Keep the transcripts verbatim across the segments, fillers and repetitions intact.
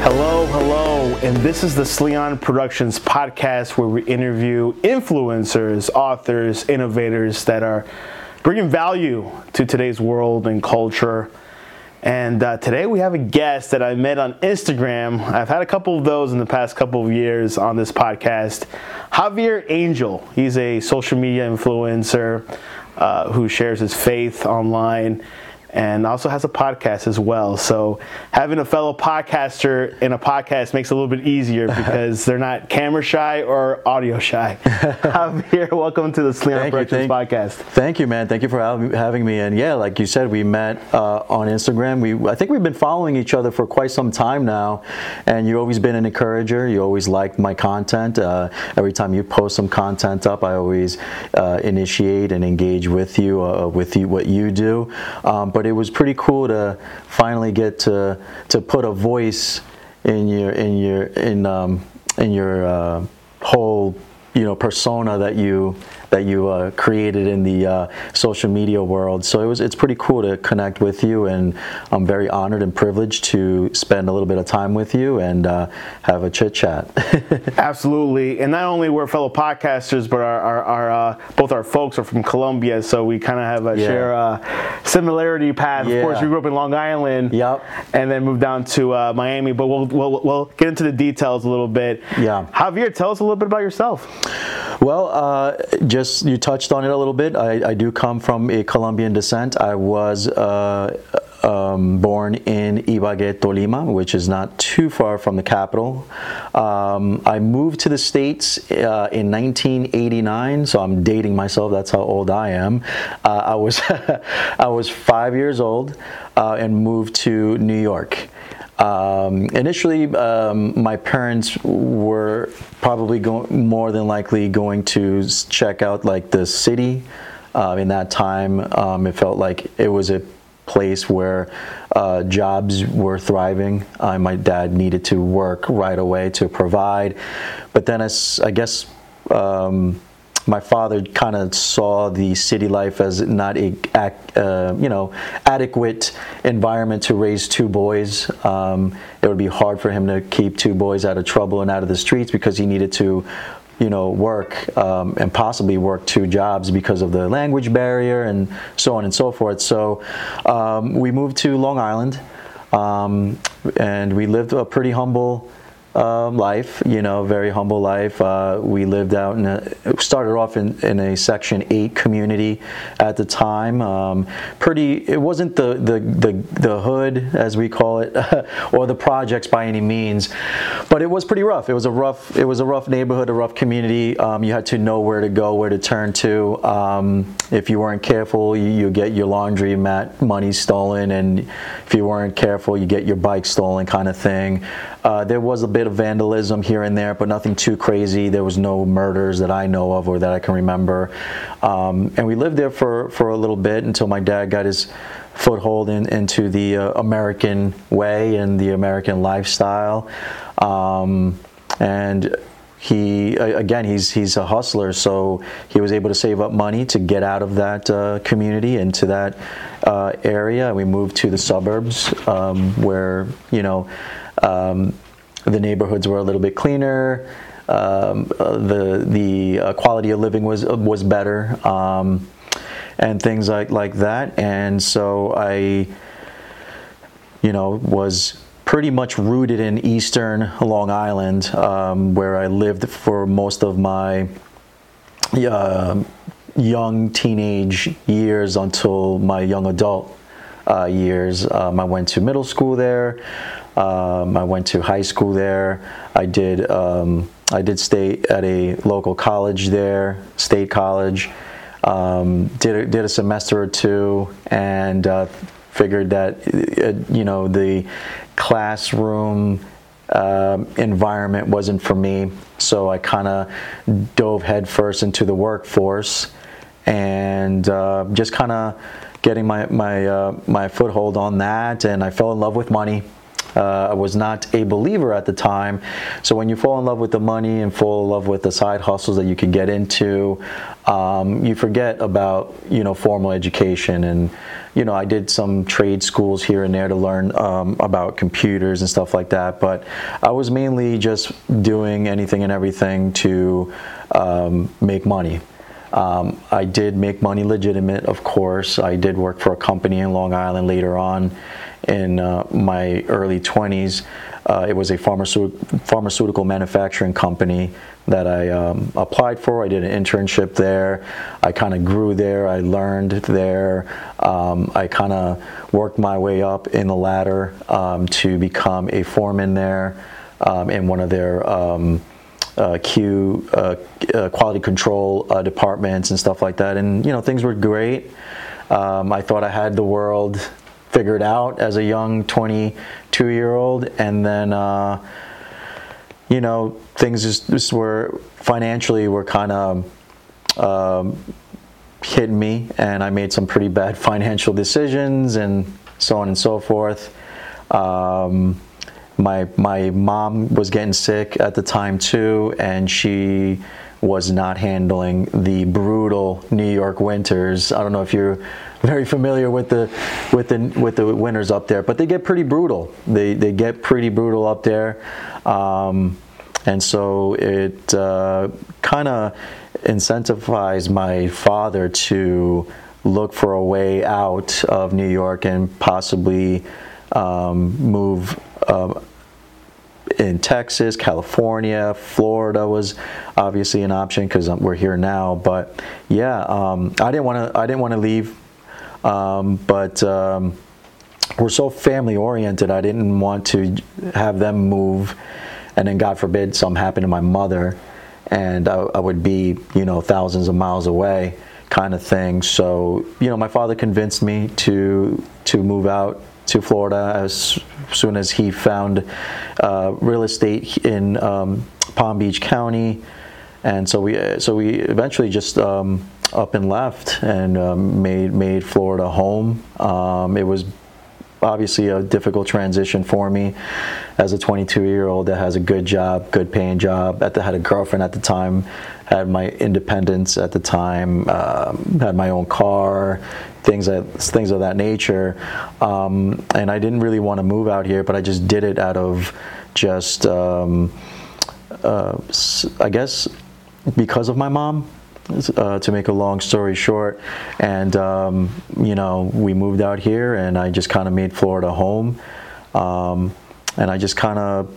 Hello, hello, and this is the Sleon Productions podcast where we interview influencers, authors, innovators that are bringing value to today's world and culture. And uh, today we have a guest that I met on Instagram. I've had a couple of those in the past couple of years on this podcast. Javier Angel. He's a social media influencer uh, who shares his faith online and also has a podcast as well. So having a fellow podcaster in a podcast makes it a little bit easier because they're not camera shy or audio shy. Javier, welcome to the Sleon Productions podcast. Thank you, man. Thank you for having me. And yeah, like you said, we met uh, on Instagram. We I think we've been following each other for quite some time now. And you've always been an encourager. You always liked my content. Uh, every time you post some content up, I always uh, initiate and engage with you, uh, with you, what you do. Um, but it was pretty cool to finally get to to put a voice in your in your in um in your uh, whole you know persona that you that you uh, created in the uh, social media world. So it was it's pretty cool to connect with you, and I'm very honored and privileged to spend a little bit of time with you and uh, have a chit chat. Absolutely, and not only we're fellow podcasters, but our, our, our uh, both our folks are from Colombia, so we kind of have a yeah. share uh, similarity path. Yeah. Of course, we grew up in Long Island, yep, and then moved down to uh, Miami. But we'll, we'll we'll get into the details a little bit. Yeah, Javier, tell us a little bit about yourself. Well, uh, just you touched on it a little bit. I, I do come from a Colombian descent. I was uh, um, born in Ibagué, Tolima, which is not too far from the capital. Um, I moved to the States uh, in nineteen eighty-nine, so I'm dating myself. That's how old I am. Uh, I was I was five years old uh, and moved to New York. Um, initially, um, my parents were probably go- more than likely going to check out like the city. Uh, in that time, um, it felt like it was a place where uh, jobs were thriving. Uh, my dad needed to work right away to provide, but then as I guess. Um, My father kind of saw the city life as not a, uh, you know, adequate environment to raise two boys. Um, it would be hard for him to keep two boys out of trouble and out of the streets because he needed to, you know, work um, and possibly work two jobs because of the language barrier and so on and so forth. So um, we moved to Long Island, um, and we lived a pretty humble Um, life, you know, very humble life. Uh, we lived out in a, started off in, in a Section eight community at the time. Um, pretty, it wasn't the, the, the, the hood, as we call it, or the projects by any means, but it was pretty rough. It was a rough, it was a rough neighborhood, a rough community. Um, you had to know where to go, where to turn to. Um, if you weren't careful, you, you get your laundry mat money stolen, and if you weren't careful, you get your bike stolen, kind of thing. Uh, there was a bit of vandalism here and there, but nothing too crazy. There was no murders that I know of or that I can remember. Um, and we lived there for, for a little bit until my dad got his foothold in, into the uh, American way and the American lifestyle. Um, and he, again, he's he's a hustler, so he was able to save up money to get out of that uh, community into that uh, area. We moved to the suburbs um, where, you know, Um, the neighborhoods were a little bit cleaner. Um, uh, the the uh, quality of living was uh, was better, um, and things like like that. And so I, you know, was pretty much rooted in Eastern Long Island, um, where I lived for most of my uh, young teenage years until my young adult uh, years. Um, I went to middle school there. Um, I went to high school there. I did um, I did stay at a local college there, State College. Um, did a, did a semester or two, and uh, figured that uh, you know the classroom uh, environment wasn't for me. So I kind of dove headfirst into the workforce, and uh, just kind of getting my my uh, my foothold on that. And I fell in love with money. Uh, I was not a believer at the time. So when you fall in love with the money and fall in love with the side hustles that you can get into, um, you forget about, you know, formal education. And, you know, I did some trade schools here and there to learn um, about computers and stuff like that. But I was mainly just doing anything and everything to um, make money. Um, I did make money legitimate, of course. I did work for a company in Long Island later on in uh, my early twenties. Uh, it was a pharmaceutical, pharmaceutical manufacturing company that I um, applied for. I did an internship there. I kind of grew there. I learned there. Um, I kind of worked my way up in the ladder um, to become a foreman there um, in one of their um, Uh, Q uh, uh, quality control uh, departments and stuff like that, and you know, things were great. Um, I thought I had the world figured out as a young twenty-two year old, and then uh, you know, things just, just were financially were kind of um, hitting me, and I made some pretty bad financial decisions, and so on and so forth. Um, My my mom was getting sick at the time too, and she was not handling the brutal New York winters. I don't know if you're very familiar with the with the with the winters up there, but they get pretty brutal. They they get pretty brutal up there, um, and so it uh, kind of incentivized my father to look for a way out of New York and possibly um, move. Uh, in Texas, California, Florida was obviously an option because we're here now. But yeah, um, I didn't want to. I didn't want to leave. Um, but um, we're so family oriented. I didn't want to have them move, and then God forbid something happened to my mother, and I, I would be, you know, thousands of miles away, kind of thing. So you know, my father convinced me to to move out to Florida as soon as he found uh, real estate in um, Palm Beach County, and so we so we eventually just um, up and left and um, made made Florida home. Um, it was obviously a difficult transition for me as a twenty-two year old that has a good job, good paying job. At the, had a girlfriend at the time, had my independence at the time, um, had my own car, things that things of that nature, um, and I didn't really want to move out here, but I just did it out of just um, uh, I guess because of my mom. Uh, to make a long story short, and um, you know, we moved out here, and I just kind of made Florida home, um, and I just kind of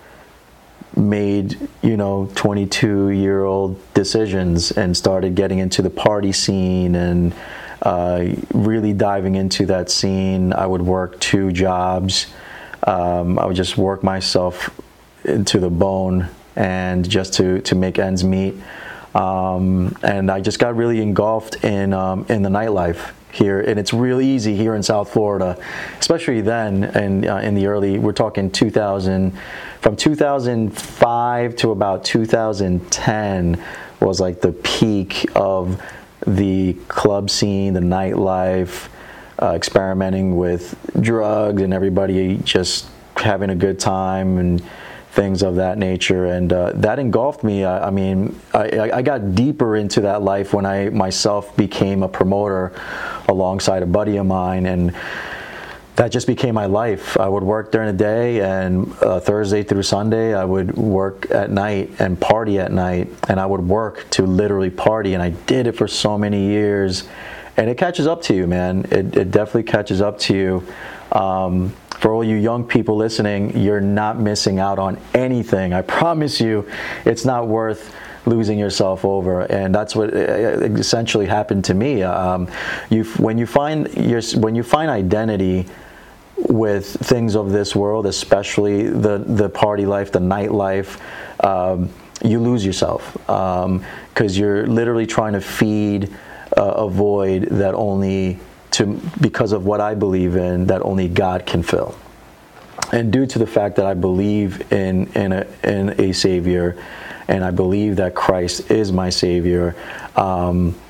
made, you know, twenty-two year old decisions and started getting into the party scene and uh, really diving into that scene. I would work two jobs. Um, I would just work myself into the bone and just to to make ends meet. Um, and I just got really engulfed in um, in the nightlife here, and it's really easy here in South Florida, especially then. And uh, in the early, we're talking two thousand, from two thousand five to about two thousand ten was like the peak of the club scene, the nightlife, uh, experimenting with drugs, and everybody just having a good time and things of that nature, and uh, that engulfed me. I, I mean, I, I got deeper into that life when I myself became a promoter alongside a buddy of mine, and that just became my life. I would work during the day, and uh, Thursday through Sunday, I would work at night and party at night, and I would work to literally party, and I did it for so many years, and it catches up to you, man. It, it definitely catches up to you. Um, For all you young people listening, you're not missing out on anything. I promise you, it's not worth losing yourself over, and that's what essentially happened to me. Um, you, when you find your, when you find identity with things of this world, especially the the party life, the nightlife, um, you lose yourself because um, you're literally trying to feed uh, a void that only. To, because of what I believe in, that only God can fill. And due to the fact that I believe in in a, in a Savior, and I believe that Christ is my Savior, um,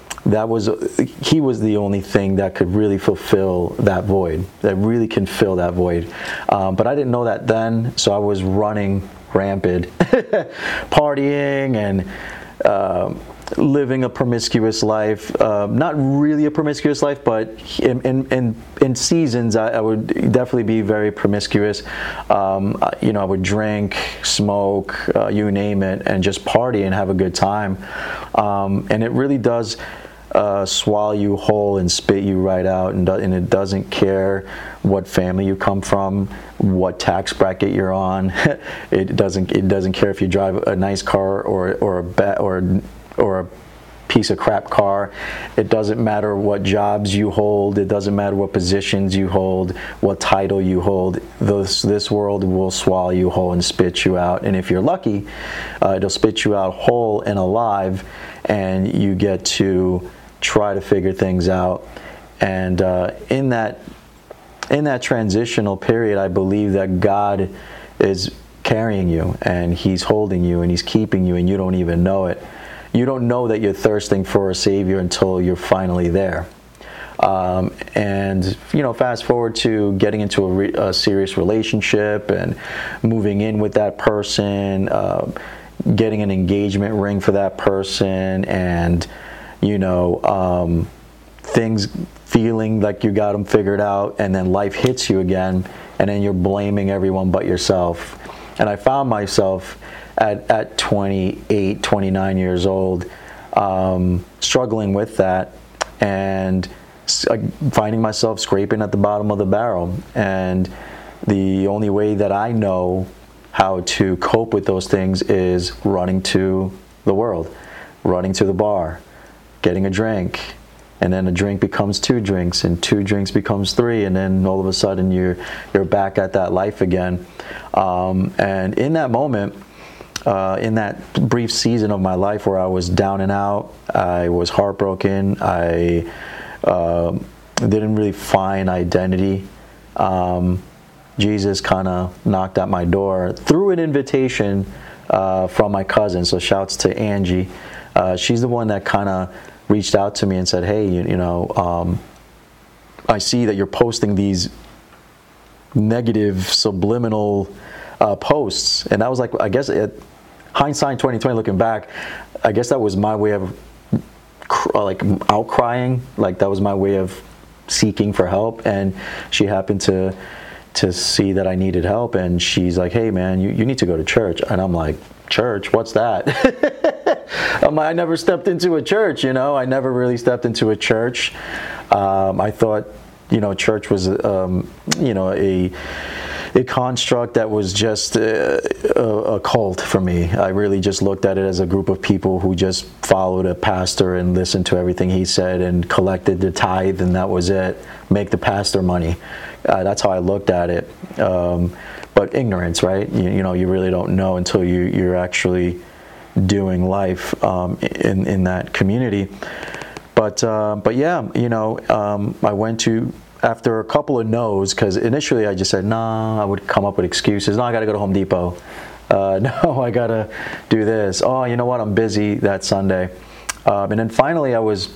that was he was the only thing that could really fulfill that void, that really can fill that void. Um, but I didn't know that then, so I was running rampant, partying and uh, living a promiscuous life. Uh, not really a promiscuous life, but in in in, in seasons, I, I would definitely be very promiscuous. Um, you know, I would drink, smoke, uh, you name it, and just party and have a good time. Um, and it really does uh, swallow you whole and spit you right out, and, do, and it doesn't care what family you come from, what tax bracket you're on. it doesn't it doesn't care if you drive a nice car or or a ba- or or a piece of crap car. It doesn't matter what jobs you hold. It doesn't matter what positions you hold, what title you hold. This, this world will swallow you whole and spit you out. And if you're lucky, uh, it'll spit you out whole and alive, and you get to try to figure things out. And uh, in that in that transitional period, I believe that God is carrying you, and He's holding you, and He's keeping you, and you don't even know it. You don't know that you're thirsting for a Savior until you're finally there. Um, and, you know, fast forward to getting into a, re- a serious relationship and moving in with that person, uh, getting an engagement ring for that person, and, you know, um, things feeling like you got them figured out, and then life hits you again, and then you're blaming everyone but yourself. And I found myself At, at twenty-eight, twenty-nine years old, um, struggling with that, and uh, finding myself scraping at the bottom of the barrel. And the only way that I know how to cope with those things is running to the world, running to the bar, getting a drink, and then a drink becomes two drinks, and two drinks becomes three, and then all of a sudden you're you're back at that life again. Um, and in that moment, Uh, in that brief season of my life where I was down and out, I was heartbroken, I uh, didn't really find identity, um, Jesus kind of knocked at my door through an invitation uh, from my cousin. So shouts to Angie. Uh, she's the one that kind of reached out to me and said, hey, you, you know, um, I see that you're posting these negative subliminal uh, posts. And that was like, I guess it, hindsight twenty twenty, looking back, I guess that was my way of cr- like outcrying. Like that was my way of seeking for help. And she happened to to see that I needed help, and she's like, hey man, you, you need to go to church. And I'm like, church? What's that? I'm like, I never stepped into a church, you know, I never really stepped into a church. Um, I thought, you know, church was, um, you know, a a construct that was just a, a, a cult for me. I really just looked at it as a group of people who just followed a pastor and listened to everything he said and collected the tithe, and that was it. Make the pastor money. Uh, that's how I looked at it. Um, but ignorance, right? You, you know, you really don't know until you, you're actually doing life um, in, in that community. But, uh, but yeah, you know, um, I went to, after a couple of no's, because initially I just said, nah, I would come up with excuses. No, I got to go to Home Depot. Uh, no, I got to do this. Oh, you know what? I'm busy that Sunday. Um, and then finally I was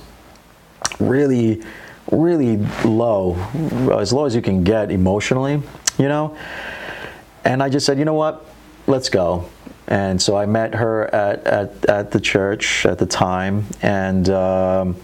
really, really low, as low as you can get emotionally, you know? And I just said, you know what? Let's go. And so I met her at, at, at the church at the time, and um,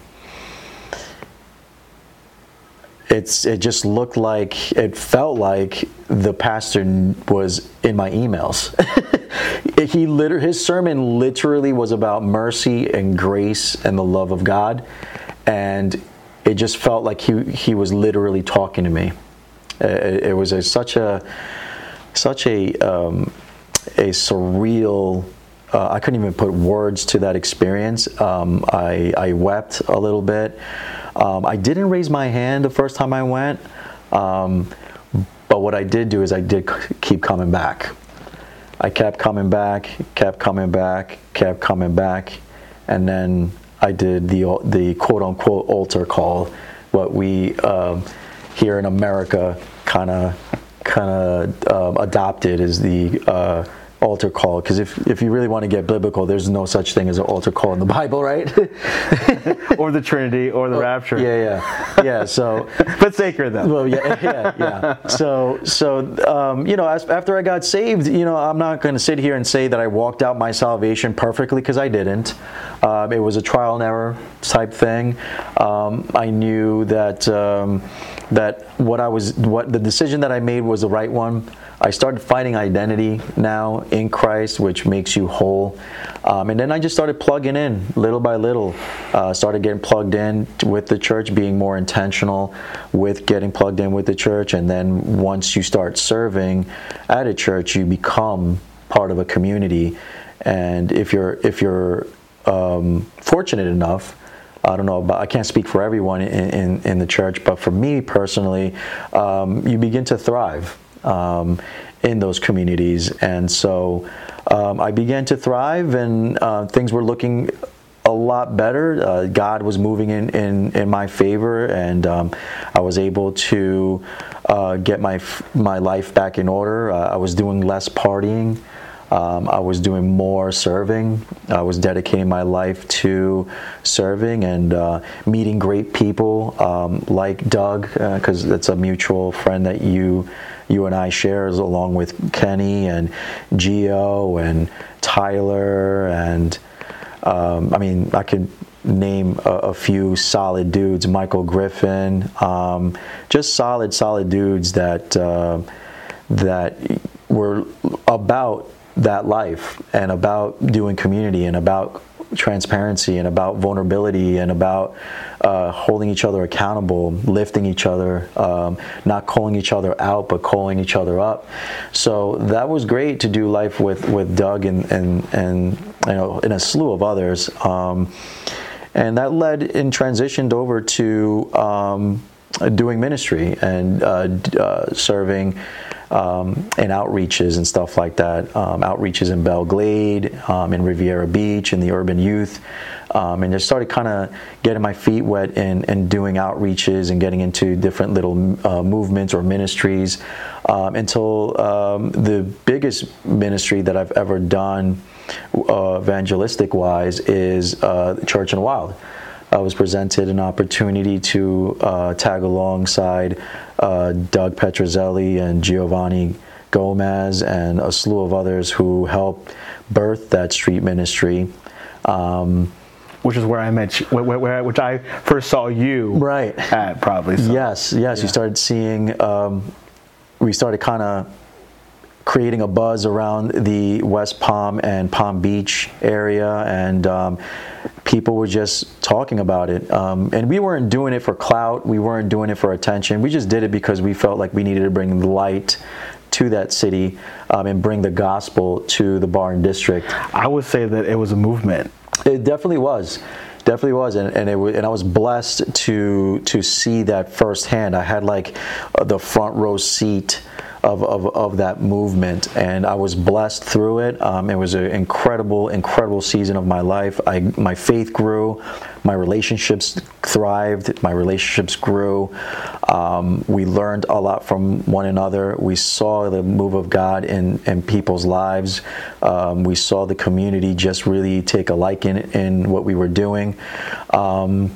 It's, it just looked like, it felt like the pastor was in my emails. he liter- his sermon literally was about mercy and grace and the love of God. And it just felt like he, he was literally talking to me. It, it was a, such a, such a, um, a surreal, uh, I couldn't even put words to that experience. Um, I, I wept a little bit. Um, I didn't raise my hand the first time I went, um, but what I did do is I did c- keep coming back. I kept coming back, kept coming back, kept coming back, and then I did the the quote-unquote altar call, what we um, here in America kind of kind of um, adopted is the uh, altar call, because if, if you really want to get biblical, there's no such thing as an altar call in the Bible, right? Or the Trinity, or the rapture. Yeah, yeah, yeah. So, but sacred though. Well, yeah, yeah, yeah. So, so um, you know, as, after I got saved, you know, I'm not going to sit here and say that I walked out my salvation perfectly, because I didn't. Um, it was a trial and error type thing. Um, I knew that um, that what I was, what the decision that I made was the right one. I started finding identity now in Christ, which makes you whole. Um, and then I just started plugging in little by little. Uh, started getting plugged in with the church, being more intentional with getting plugged in with the church. And then once you start serving at a church, you become part of a community. And if you're if you're um, fortunate enough, I don't know, but I can't speak for everyone in, in, in the church, but for me personally, um, you begin to thrive um, in those communities. And so um, I began to thrive, and uh, things were looking a lot better. Uh, God was moving in, in, in my favor, and um, I was able to uh, get my, my life back in order. Uh, I was doing less partying. Um, I was doing more serving. I was dedicating my life to serving and uh, meeting great people um, like Doug, because uh, it's a mutual friend that you you and I share, along with Kenny and Gio and Tyler, and um, I mean, I could name a, a few solid dudes, Michael Griffin, um, just solid, solid dudes that uh, that were about that life, and about doing community, and about transparency, and about vulnerability, and about uh, holding each other accountable, lifting each other, um, not calling each other out, but calling each other up. So that was great to do life with, with Doug and, and, and you know, and a slew of others. Um, and that led and transitioned over to um, doing ministry and uh, uh, serving Um, and outreaches and stuff like that. Um, outreaches in Belle Glade, um, in Riviera Beach, in the urban youth. Um, and just started kind of getting my feet wet and, and doing outreaches and getting into different little uh, movements or ministries um, until um, the biggest ministry that I've ever done uh, evangelistic-wise is uh, Church in the Wild. I was presented an opportunity to uh, tag alongside uh, Doug Petrozelli and Giovanni Gomez and a slew of others who helped birth that street ministry. Um, which is where I met you, where, where, which I first saw you right. at, probably. So. Yes, yes. Yeah. You started seeing, um, we started kind of creating a buzz around the West Palm and Palm Beach area, and um, people were just talking about it. Um, and we weren't doing it for clout. We weren't doing it for attention. We just did it because we felt like we needed to bring light to that city um, and bring the gospel to the Barton District. I would say that it was a movement. It definitely was. Definitely was, and and, it was, and I was blessed to to see that firsthand. I had like uh, the front row seat Of, of, of that movement, and I was blessed through it. Um, it was an incredible, incredible season of my life. I, my faith grew, my relationships thrived, my relationships grew. Um, we learned a lot from one another. We saw the move of God in, in people's lives. Um, we saw the community just really take a liking in what we were doing. Um,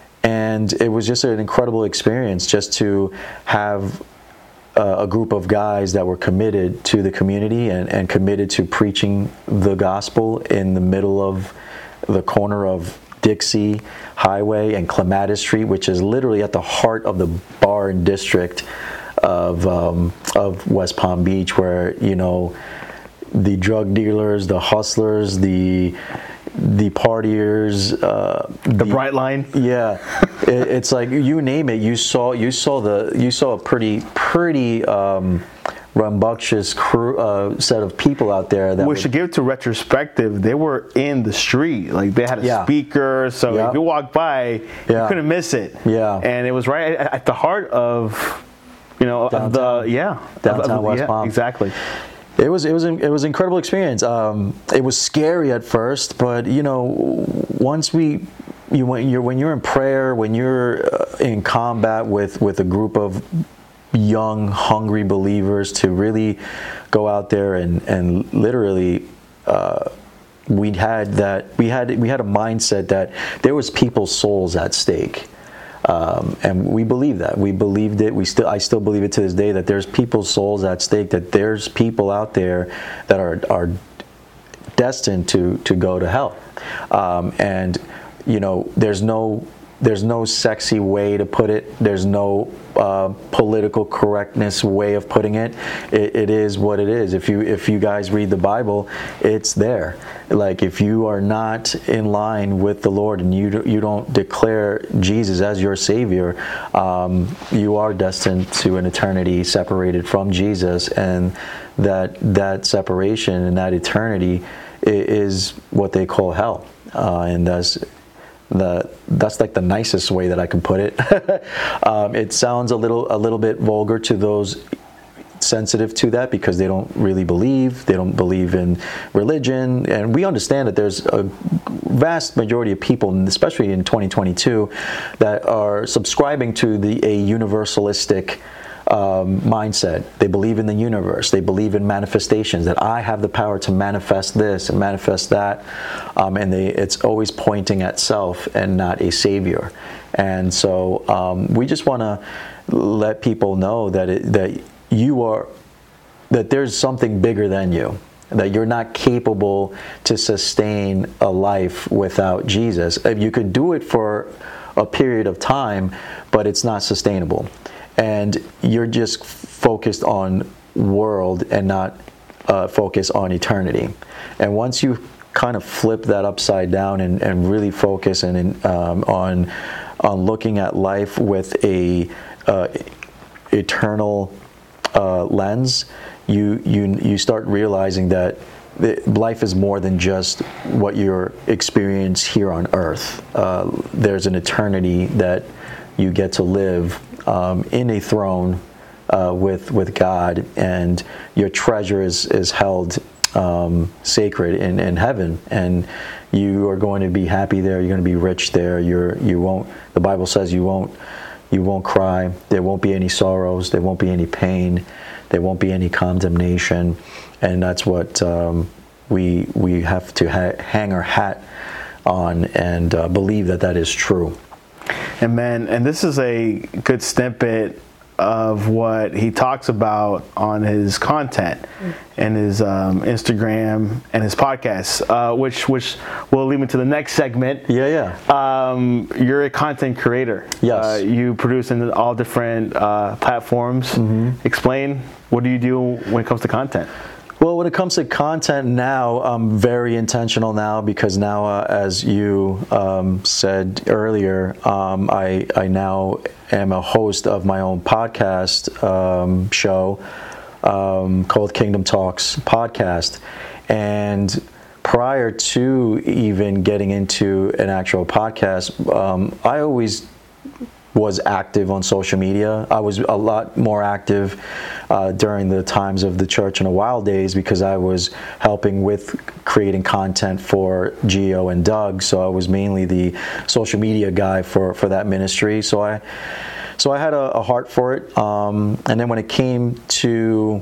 and it was just an incredible experience just to have Uh, a group of guys that were committed to the community and, and committed to preaching the gospel in the middle of the corner of Dixie Highway and Clematis Street, which is literally at the heart of the Barton District of um, of West Palm Beach, where, you know, the drug dealers, the hustlers, the the partiers, uh, the, the bright line. Yeah, it, it's like you name it. You saw you saw the you saw a pretty pretty um, rambunctious crew, uh, set of people out there. That we would, should give to retrospective. They were in the street, like they had a yeah. speaker, so yeah. if you walked by, yeah. you couldn't miss it. Yeah, and it was right at, at the heart of, you know, downtown. the yeah downtown of, West yeah, Palm. Exactly. It was it was it was an incredible experience. Um, it was scary at first, but you know, once we you when you're when you're in prayer, when you're uh, in combat with with a group of young, hungry believers to really go out there and and literally. Uh, we had that. We had we had a mindset that there was people's souls at stake. Um, and we believe that. We believed it. We still, I still believe it to this day that there's people's souls at stake. That there's people out there that are are destined to to go to hell. Um, and you know, there's no there's no sexy way to put it. There's no uh, political correctness way of putting it. it. It is what it is. If you if you guys read the Bible, it's there. Like if you are not in line with the Lord and you you don't declare Jesus as your Savior, um, you are destined to an eternity separated from Jesus, and that that separation and that eternity is what they call hell, uh, and that's. The, that's like the nicest way that I can put it. um, it sounds a little a little bit vulgar to those sensitive to that because they don't really believe, they don't believe in religion, and we understand that there's a vast majority of people, especially in twenty twenty-two, that are subscribing to the a universalistic Um, mindset. They believe in the universe. They believe in manifestations, that I have the power to manifest this and manifest that, um, and they, it's always pointing at self and not a savior. And so um, we just want to let people know that it, that you are that there's something bigger than you, that you're not capable to sustain a life without Jesus. You could do it for a period of time, but it's not sustainable. And you're just focused on world and not uh, focused on eternity. And once you kind of flip that upside down and, and really focus and um, on on looking at life with a uh, eternal uh, lens, you you you start realizing that life is more than just what you experience here on earth. Uh, there's an eternity that you get to live um, in a throne uh, with with God, and your treasure is is held um, sacred in, in heaven, and you are going to be happy there. You're going to be rich there. You're you won't. The Bible says you won't you won't cry. There won't be any sorrows. There won't be any pain. There won't be any condemnation, and that's what um, we we have to ha- hang our hat on and uh, believe that that is true. And man, and this is a good snippet of what he talks about on his content and his um, Instagram and his podcast, uh, which which will lead me to the next segment. Yeah, yeah. Um, you're a content creator. Yes. Uh, you produce in all different uh, platforms. Mm-hmm. Explain, what do you do when it comes to content? Well, when it comes to content now, I'm very intentional now because now, uh, as you um, said earlier, um, I, I now am a host of my own podcast um, show um, called Kingdom Talks Podcast. And prior to even getting into an actual podcast, um, I always was active on social media. I was a lot more active uh, during the times of the Church in a While days because I was helping with creating content for Gio and Doug. So I was mainly the social media guy for, for that ministry. So I so I had a, a heart for it. Um, and then when it came to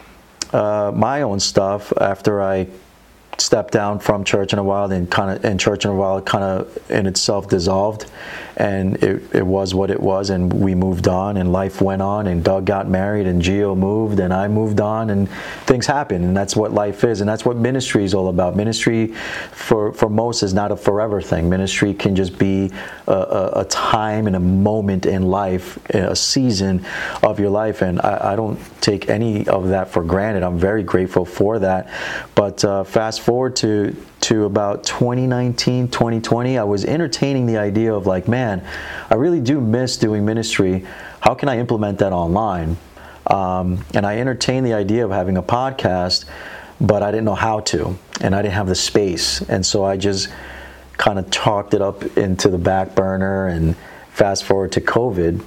uh, my own stuff, after I stepped down from Church in a While, and kind of and Church in a While kind of in itself dissolved, and it, it was what it was, and we moved on, and life went on, and Doug got married, and Gio moved, and I moved on, and things happen, and that's what life is, and that's what ministry is all about. Ministry for for most is not a forever thing. Ministry can just be a, a, a time and a moment in life, a season of your life, and I, I don't take any of that for granted. I'm very grateful for that. But uh, fast forward to to about twenty nineteen, twenty twenty, I was entertaining the idea of like, man, I really do miss doing ministry. How can I implement that online? Um, and I entertained the idea of having a podcast, but I didn't know how to, and I didn't have the space. And so I just kind of chalked it up into the back burner, and fast forward to COVID.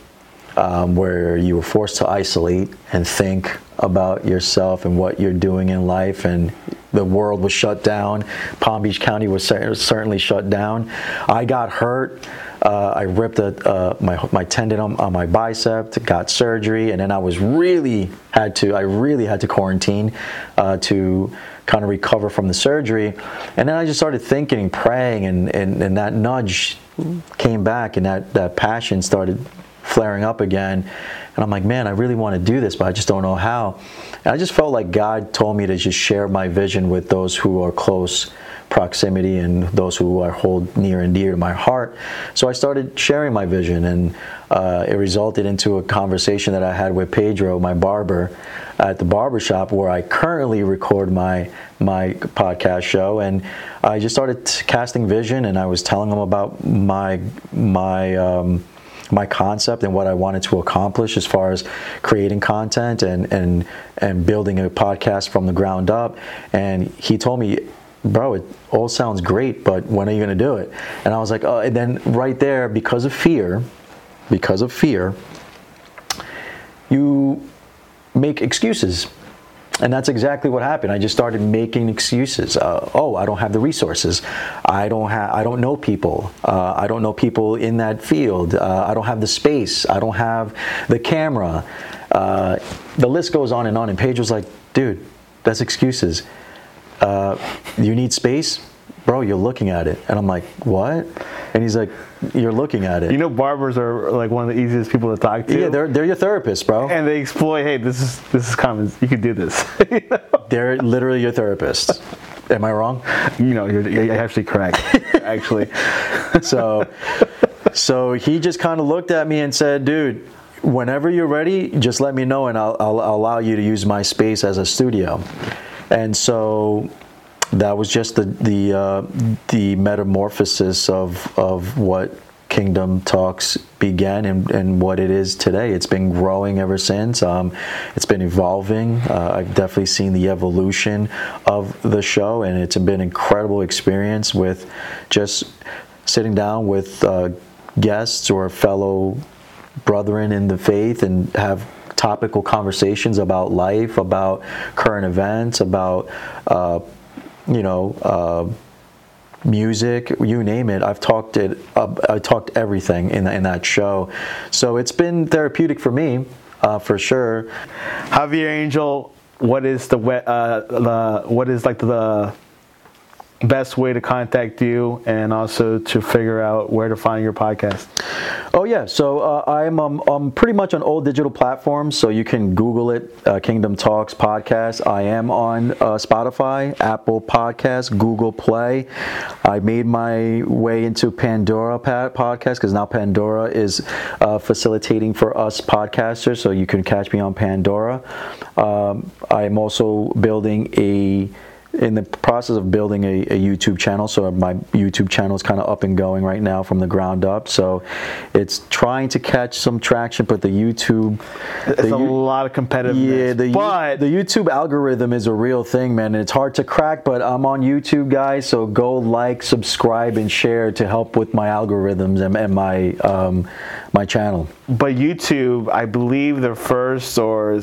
um, where you were forced to isolate and think about yourself and what you're doing in life, and the world was shut down. Palm Beach County was cer- certainly shut down. I got hurt. Uh, I ripped a, uh, my my tendon on, on my bicep, got surgery, and then I was really had to I really had to quarantine uh, to kind of recover from the surgery. And then I just started thinking, praying, and, and, and that nudge came back, and that, that passion started flaring up again. And I'm like, man, I really want to do this, but I just don't know how. And I just felt like God told me to just share my vision with those who are close proximity and those who I hold near and dear to my heart. So I started sharing my vision, and uh, it resulted into a conversation that I had with Pedro, my barber, at the barbershop where I currently record my my podcast show. And I just started casting vision, and I was telling him about my my um, my concept and what I wanted to accomplish as far as creating content and and and building a podcast from the ground up. And he told me, bro, it all sounds great, but when are you going to do it? And I was like, oh, and then right there, because of fear, because of fear, you make excuses. And that's exactly what happened. I just started making excuses. Uh, oh, I don't have the resources. I don't have. I don't know people. Uh, I don't know people in that field. Uh, I don't have the space. I don't have the camera. Uh, the list goes on and on. And Paige was like, dude, that's excuses. Uh, you need space? Bro, you're looking at it. And I'm like, what? And he's like, you're looking at it. You know, barbers are like one of the easiest people to talk to. Yeah, they're they're your therapists, bro. And they exploit, hey, this is this is common. You can do this. You know? They're literally your therapists. Am I wrong? You know, you're, you're actually correct, actually. So, so he just kind of looked at me and said, dude, whenever you're ready, just let me know, and I'll, I'll, I'll allow you to use my space as a studio. And so that was just the the uh, the metamorphosis of of what Kingdom Talks began and, and what it is today. It's been growing ever since. Um, it's been evolving. Uh, I've definitely seen the evolution of the show, and it's been an incredible experience with just sitting down with uh, guests or fellow brethren in the faith and have topical conversations about life, about current events, about uh, you know uh, music, you name it. I've talked it. Uh, I talked everything in in that show, so it's been therapeutic for me, uh, for sure. Javier Angel, what is the uh, the what is like the best way to contact you, and also to figure out where to find your podcast? Oh yeah, so uh, I'm um, I'm pretty much on all digital platforms, so you can Google it, uh, Kingdom Talks Podcast. I am on uh, Spotify, Apple Podcasts, Google Play. I made my way into Pandora podcast because now Pandora is uh, facilitating for us podcasters, so you can catch me on Pandora. Um, I'm also building a in the process of building a, a YouTube channel, so my YouTube channel is kind of up and going right now from the ground up. So it's trying to catch some traction, but the YouTube, it's the a U- lot of competitiveness. Yeah, the but the YouTube algorithm is a real thing, man, and it's hard to crack. But I'm on YouTube, guys, so go like, subscribe, and share to help with my algorithms and, and my um, my channel. But YouTube, I believe the first or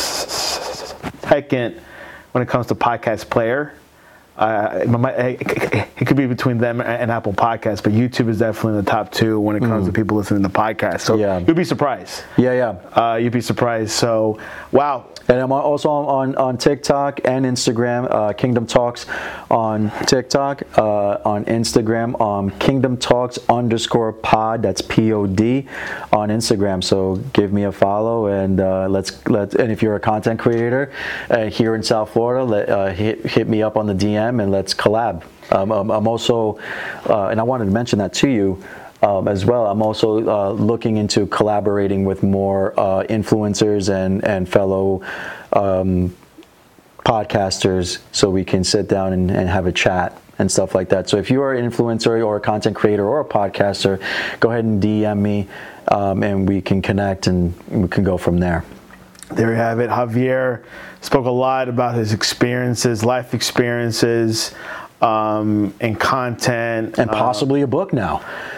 second when it comes to podcast player. Uh, it could be between them and Apple Podcasts, but YouTube is definitely in the top two when it comes mm. to people listening to podcasts. So yeah. You'd be surprised. Yeah, yeah. Uh, you'd be surprised. So, wow. And I'm also on, on TikTok and Instagram, uh, Kingdom Talks on TikTok, uh, on Instagram, um, Kingdom Talks underscore pod, that's P O D, on Instagram. So give me a follow, and uh, let's let. And if you're a content creator uh, here in South Florida, let, uh, hit hit me up on the D M and let's collab. Um, I'm also, uh, and I wanted to mention that to you. Um, as well, I'm also uh, looking into collaborating with more uh, influencers and, and fellow um, podcasters, so we can sit down and, and have a chat and stuff like that. So if you are an influencer or a content creator or a podcaster, go ahead and D M me, um, and we can connect and we can go from there. There you have it. Javier spoke a lot about his experiences, life experiences, um, and content. And possibly uh, a book now.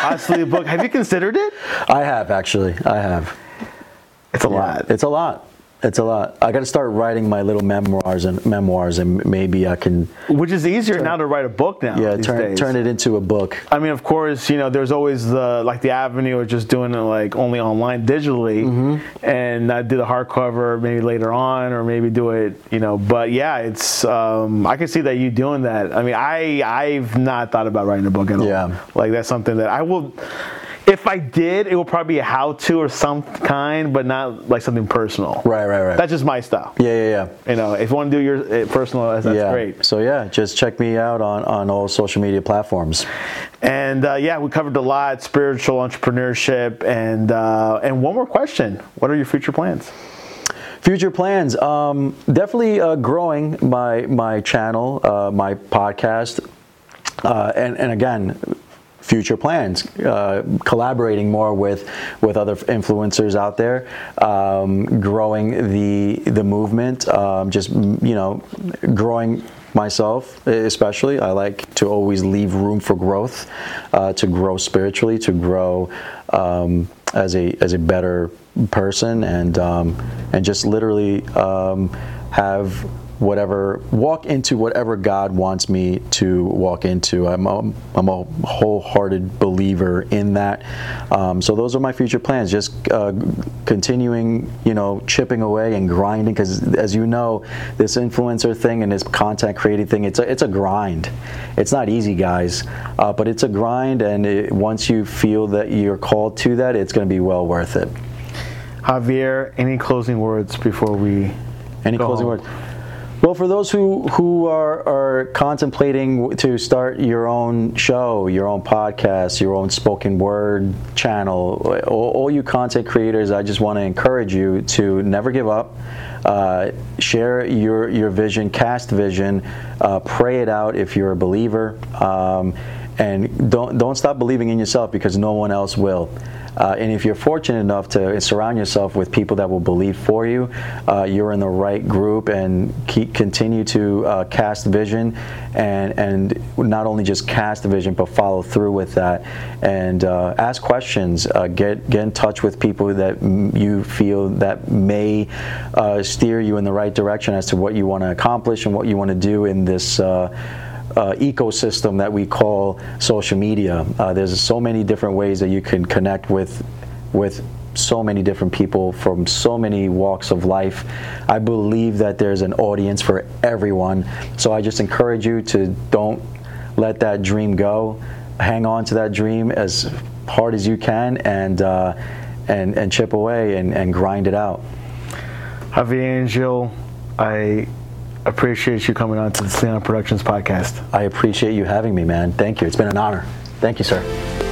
Possibly a book. Have you considered it? I have, actually. I have. It's a Yeah, lot. It's a lot. It's a lot. I got to start writing my little memoirs and memoirs, and maybe I can. Which is easier now to write a book now. Yeah, these turn days. turn it into a book. I mean, of course, you know, there's always the like the avenue of just doing it like only online digitally, mm-hmm. and not do the hardcover maybe later on, or maybe do it, you know. But yeah, it's um, I can see that you doing that. I mean, I I've not thought about writing a book at all. Yeah, like that's something that I will. If I did, it will probably be a how-to or some kind, but not like something personal. Right, right, right. That's just my style. Yeah, yeah, yeah. You know, if you want to do your uh, personal, that's, that's yeah. great. So yeah, just check me out on, on all social media platforms. And uh, yeah, we covered a lot: spiritual, entrepreneurship, and uh, and one more question: what are your future plans? Future plans, um, definitely uh, growing my my channel, uh, my podcast, uh, and and again. Future plans, uh, collaborating more with with other influencers out there, um, growing the the movement, um, just you know, growing myself especially. I like to always leave room for growth, uh, to grow spiritually, to grow um, as a as a better person, and um, and just literally um, have. Whatever, walk into whatever God wants me to walk into. I'm a, I'm a wholehearted believer in that. Um, so those are my future plans. Just uh, continuing, you know, chipping away and grinding. Because as you know, this influencer thing and this content creating thing, it's a, it's a grind. It's not easy, guys, uh, but it's a grind. And it, once you feel that you're called to that, it's going to be well worth it. Javier, any closing words before we? Any closing home? words? Well, for those who, who are, are contemplating to start your own show, your own podcast, your own spoken word channel, all, all you content creators, I just want to encourage you to never give up. Uh, share your, your vision, cast vision, uh, pray it out if you're a believer, um, and don't, don't stop believing in yourself, because no one else will. Uh, and if you're fortunate enough to surround yourself with people that will believe for you, uh, you're in the right group, and keep, continue to uh, cast vision, and and not only just cast the vision, but follow through with that, and uh, ask questions. Uh, get get in touch with people that m- you feel that may uh, steer you in the right direction as to what you want to accomplish and what you want to do in this. Uh, Uh, ecosystem that we call social media. Uh, there's so many different ways that you can connect with with so many different people from so many walks of life. I believe that there's an audience for everyone. So I just encourage you to don't let that dream go. Hang on to that dream as hard as you can, and uh, and and chip away and, and grind it out. Javier Angel, I appreciate you coming on to the Sleon Productions podcast. I appreciate you having me, man. Thank you. It's been an honor. Thank you, sir.